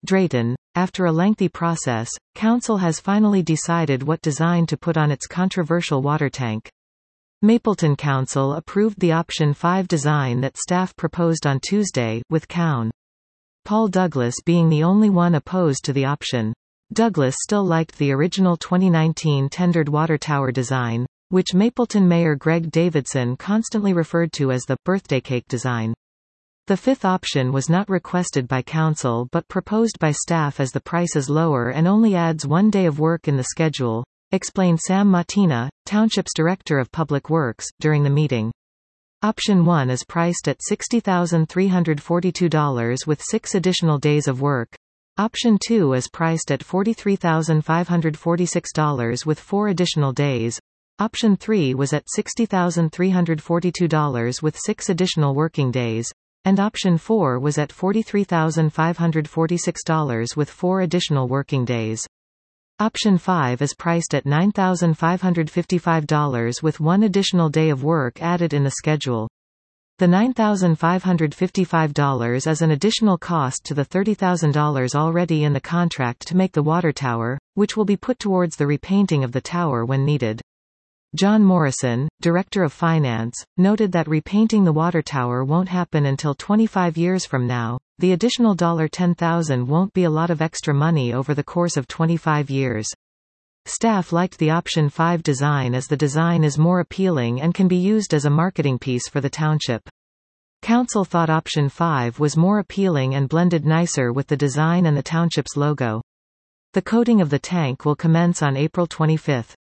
Drayton. After a lengthy process, Council has finally decided what design to put on its controversial water tank. Mapleton Council approved the Option 5 design that staff proposed on Tuesday, with Coun. Paul Douglas being the only one opposed to the option. Douglas still liked the original 2019 tendered water tower design, which Mapleton Mayor Greg Davidson constantly referred to as the birthday cake design. The fifth option was not requested by Council but proposed by staff as the price is lower and only adds 1 day of work in the schedule, explained Sam Matina, Township's Director of Public Works, during the meeting. Option 1 is priced at $60,342 with 6 additional days of work. Option 2 is priced at $43,546 with 4 additional days. Option 3 was at $60,342 with 6 additional working days. And Option 4 was at $43,546 with 4 additional working days. Option 5 is priced at $9,555 with 1 additional day of work added in the schedule. The $9,555 is an additional cost to the $30,000 already in the contract to make the water tower, which will be put towards the repainting of the tower when needed. John Morrison, Director of Finance, noted that repainting the water tower won't happen until 25 years from now. The additional $10,000 won't be a lot of extra money over the course of 25 years. Staff liked the Option 5 design as the design is more appealing and can be used as a marketing piece for the township. Council thought Option 5 was more appealing and blended nicer with the design and the township's logo. The coating of the tank will commence on April 25.